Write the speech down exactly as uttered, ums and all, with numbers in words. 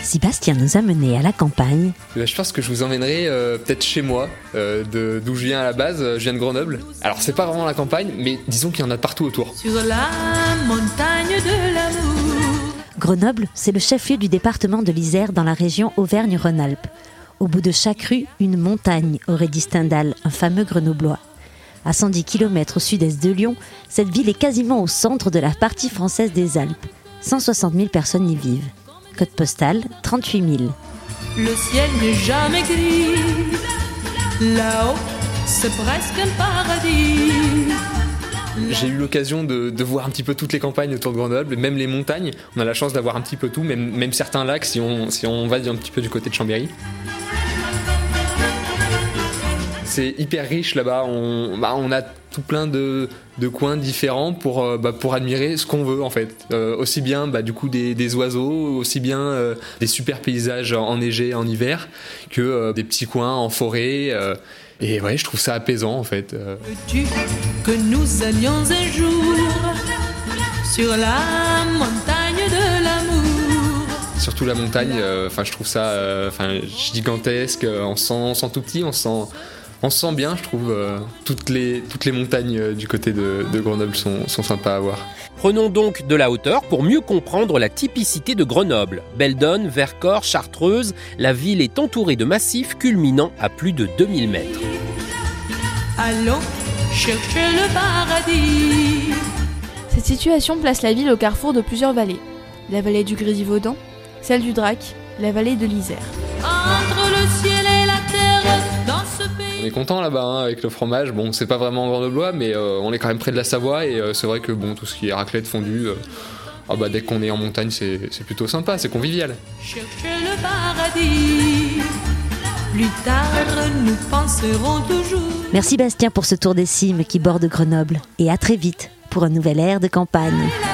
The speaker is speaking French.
si Bastien nous a menés à la campagne, je pense que je vous emmènerai euh, peut-être chez moi, euh, de, d'où je viens à la base. Je viens de Grenoble. Alors c'est pas vraiment la campagne, mais disons qu'il y en a partout autour. Sur la montagne de l'amour. Grenoble, c'est le chef-lieu du département de l'Isère dans la région Auvergne-Rhône-Alpes. Au bout de chaque rue, une montagne, aurait dit Stendhal, un fameux grenoblois. À cent dix kilomètres au sud-est de Lyon, cette ville est quasiment au centre de la partie française des Alpes. cent soixante mille personnes y vivent. Code postal, trente-huit mille. Le ciel n'est jamais gris. Là-haut, c'est presque un paradis. J'ai eu l'occasion de, de voir un petit peu toutes les campagnes autour de Grenoble, même les montagnes. On a la chance d'avoir un petit peu tout, même, même certains lacs si on, si on va un petit peu du côté de Chambéry. C'est hyper riche là-bas, on, bah, on a tout plein de, de coins différents pour, euh, bah, pour admirer ce qu'on veut en fait. Euh, aussi bien bah, du coup des, des oiseaux, aussi bien euh, des super paysages enneigés en hiver que euh, des petits coins en forêt. Euh, et ouais, je trouve ça apaisant en fait. Euh. Veux-tu que nous allions un jour sur la montagne de l'amour? Surtout la montagne, enfin euh, je trouve ça euh, gigantesque, on se sent, on se sent tout petit, on se sent... On se sent bien, je trouve. Euh, toutes, les, toutes les montagnes euh, du côté de, de Grenoble sont, sont sympas à voir. Prenons donc de la hauteur pour mieux comprendre la typicité de Grenoble. Belledonne, Vercors, Chartreuse, la ville est entourée de massifs culminant à plus de deux mille mètres. Allons chercher le paradis. Cette situation place la ville au carrefour de plusieurs vallées. La vallée du Grésivaudan, celle du Drac, la vallée de l'Isère. Entre le ciel et la terre, dans ce pays. On est content là-bas hein, avec le fromage. Bon, c'est pas vraiment grenoblois, mais euh, on est quand même près de la Savoie et euh, c'est vrai que bon, tout ce qui est raclette, fondue, euh, ah bah, dès qu'on est en montagne, c'est, c'est plutôt sympa, c'est convivial. Chercher le paradis. Plus tard, nous penserons toujours. Merci Bastien pour ce tour des cimes qui bordent Grenoble. Et à très vite pour un nouvel air de campagne.